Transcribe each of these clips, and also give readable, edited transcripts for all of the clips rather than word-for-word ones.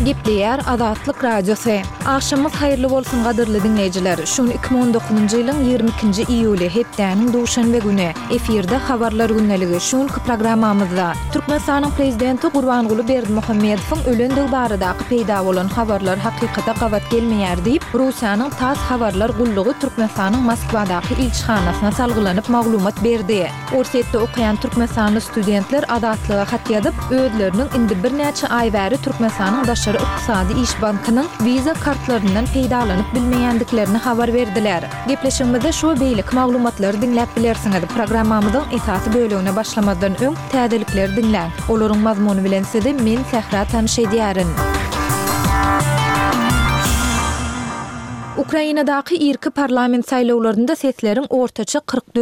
Gepleyer Azatlyk Radiosu. Akşamyz hayrly bolsun gadyrly dinleyijiler. Şun 2019-njy ýylyň 22-nji iýuly hepdäniň duşanbe güni efirde habarlar günneligi şun programmamyzda Türkmenistanyň prezidenti Gurbanguly Berdimuhammedowyň ölenligi baradaky peýda bolan habarlar hakykata gawat gelmeýär diýip Russiýanyň TASS habarlar gullugy Türkmenistanyň Moskwadaky ilçihanasyna salgylanyp maglumat berdi. Orsetde okuyan Türkmenistanly studentler Azatlyga hat ýazyp özleriniň indi bir näçe aý bäri Türkmenistanyň Daşary Ykdysady İş Bankynyň wiza kartlaryndan peýdalanyp bilmeýändiklerini habar berdiler. Gepleşigimizde şu beýlik maglumatlary dinläp bilersiňiz. Programmamyzyň esasy bölügine başlamadan öň täzelikleri dinläň. Olaryň mazmuny bilen sizi men Sehra tanyş edýärin. Ukrainadaky irki parlament saýlawlarynda sesleriň ortaça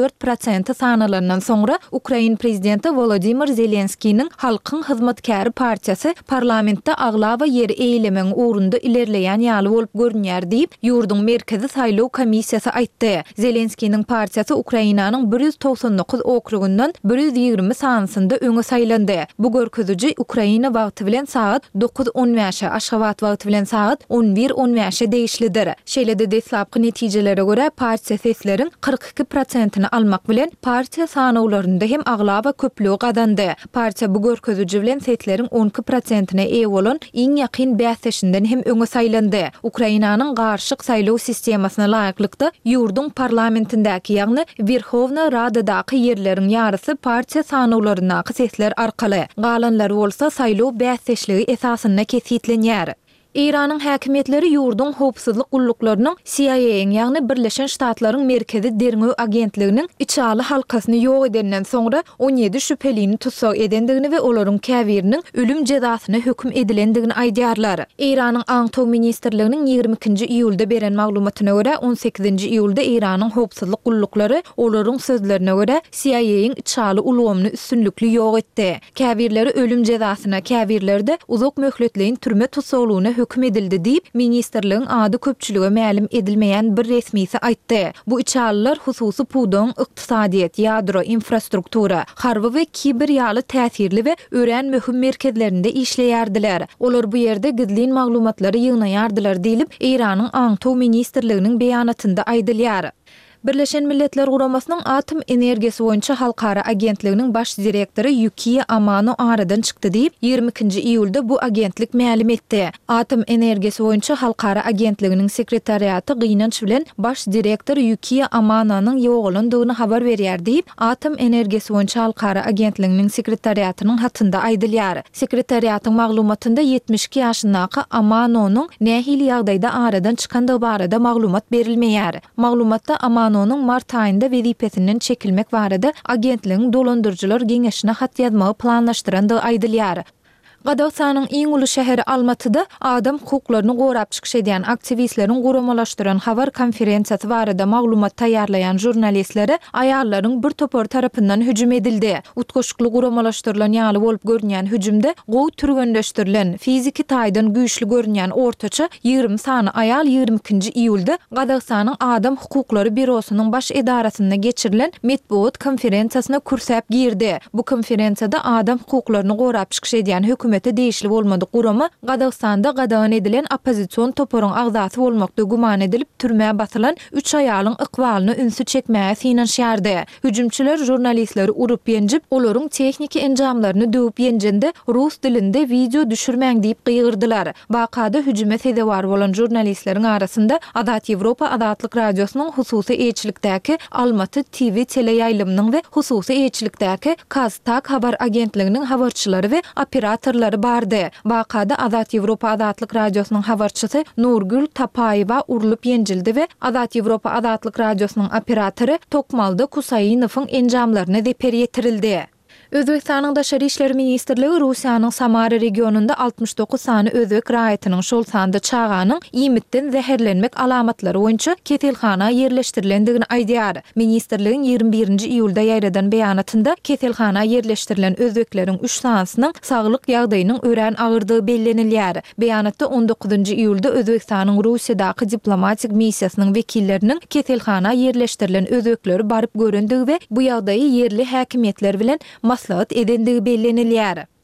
44% sanalandan soňra Ukraina prezidenti Volodymyr Zelenskiň Halkyň Hyzmatkary partiýasy parlamentde aglawa ýeri eýlemeň ugrunda ilerleýän ýaly bolup görünýär diýip ýurduň merkezi saýlaw komissiýasy aýtdy. Zelenskiň partiýasy Ukrainanyň 199 okrugundan 120 sanysynda öňe saýlandy. Bu görkeziji Ukraina wagty bilen saat 9:15, Aşgabat wagty bilen saat 11:15 değişlidir. Şeýlede deslapky netijelere görä partiýa sesleriň 42%-ni almak bilen partiýa sanawlarynda hem aglawa köplügi gadandy. Partiýa bu görkeziji bilen sesleriň 12%-ne eýe bolan iň ýakyn bäsleşinden hem öňe saýlandy. Ukrainanyň garşyk saýlaw sistemasyna laýyklykda ýurduň parlamentindäki ýagny Верховна Radadaky ýerleriň ýarysy partiýa sanawlarynaky sesler arkaly. Galanlary bolsa saýlaw bäsleşligi esasyna kesitlenýär. İran'ın häkimetleri ýurduň howpsuzlyk gulluklarının CIA'ň ýagny Birleşen Ştatlaryň merkezi derňöw agentliginiň içali halkasyny ýok edenden soňra 17 şüphelini tutsak edendigini we olaryň käbiriniň ölüm jezasyna hökm edilendigini aýdýarlar. İran'yň Aňtaw ministrliginiň 22-nji iýulda beren maglumatyna görä 18-nji iýulda İran'yň howpsuzlyk gulluklary olaryň sözlerine görä CIA'ň içali ulgamyny üstünlükli ýok etdi. Käbirleri ölüm jezasyna, käbirlerde uzak möhletleýin türme tutsaglygyna hökm edildi diýip ministrligiň ady köpçülige mälim edilmeýän bir resmisi aýtdy. Bu içalylar hususy puwdoň ykdysadyýet, ýadro, infrastruktura, harby we kiber ýaly täsirli we ören möhüm merkezlerinde işleýärdiler. Olar bu ýerde gizlin maglumatlary ýygnaýardylar diýilip Iranyň Aňtaw ministrliginiň beýanatynda aýdylýar. Birleşen Milletler Guramasynyň Atom Energiýasy boýunça halkara agentliginiň baş direktory Yukiya Amano aradan çykdy diýip 22-nji iýulda bu agentlik mälim etdi. Atom Energiýasy boýunça halkara agentliginiň sekretariaty gynanç bilen baş direktor Yukiya Amanonyň ýogalandygyny habar berýär diýip Atom Energiýasy boýunça halkara agentliginiň sekretariatynyň hatynda aýdylýar. Sekretariatyň maglumatynda 72 ýaşyndaky Amanonyň nähili ýagdaýda aradan çykandygy barada maglumat berilmeýär. Maglumatda Amano onun mart ayında wezipesinden çekilmek barada agentligiň dolandyrjylar geňeşine hat ýazmagy planlaşdyrandygy aýdylýar. Gadaksanyň iň uly şäheri Almatyda adam hukuklaryny gorap çykyş edýän aktivistleriň guramalaşdyran habar konferensiýasy barada maglumat taýýarlayan jurnalistlere aýallaryň bir topar tarapyndan hüjüm edildi. Utgoşukly guramalaşdyrylan ýaly bolup görünýän hüjümde gowy türgenleşdirilen, fiziki taýdan güýçli görünýän ortaça 20 sany aýal 22-nji iýulda Gadaksanyň adam hukuklary bürosynyň baş edarasyna geçirilen medbuat konferensiýasyna kürsäp girdi. Bu konferensiýada adam hukuklaryny gorap çykyş edýän hökümete değişli bolmady gurama Gadagstanda gadagan edilen opozisiýon toporyň agzasy bolmakda guman edilip türmäge basylan 3 aýalyň ykbalyny ünsü çekmäge synanşýardy. Hüjümçiler jurnalistleri urup ýenjip, olaryň tehnik enjamlaryny döwüp ýenjende rus dilinde video düşürmäň diýip gygyrdylar. Bakada hüjüme sebäp bolan jurnalistleriň arasynda Azat Ýewropa Azatlyk Radiosynyň hususy eýçilikdäki Almaty TV teleýaýlymynyň we hususy eýçilikdäki Kaztak habar agentliginiň habarçylary we operatorlary bardy. Bakada Azat Ýewropa Azatlyk Radiosynyň habarçysy Nurgül Tapaýewa urulyp ýenjildi we Azat Ýewropa Azatlyk Radiosynyň operatory Tokmalda Kusaýynowyň enjamlaryna deper ýetirildi. Özbekistanyň Daşary işleri ministrligi Russiýanyň Samara regionunda 69 sany özbek raýatynyň şol sanda çağanyň iýmitden zäherlenmek alamatlary boýunça keselhana ýerleşdirilendigini aýdýar. Ministrligiň 21-nji iýulda ýaýradan beýanatynda keselhana ýerleşdirilen özbekleriň 3 sanasynyň saglyk ýagdaýynyň ören agyrdygy bellenilýär. Beýanatda 19-njy iýulda Özbekistanyň Russiýadaky diplomatik missiýasynyň wekilleriniň keselhana ýerleşdirilen özbekleri baryp görendigi we bu ýagdaýy ýerli häkimetler bilen maslahat edendigi bellenilýär.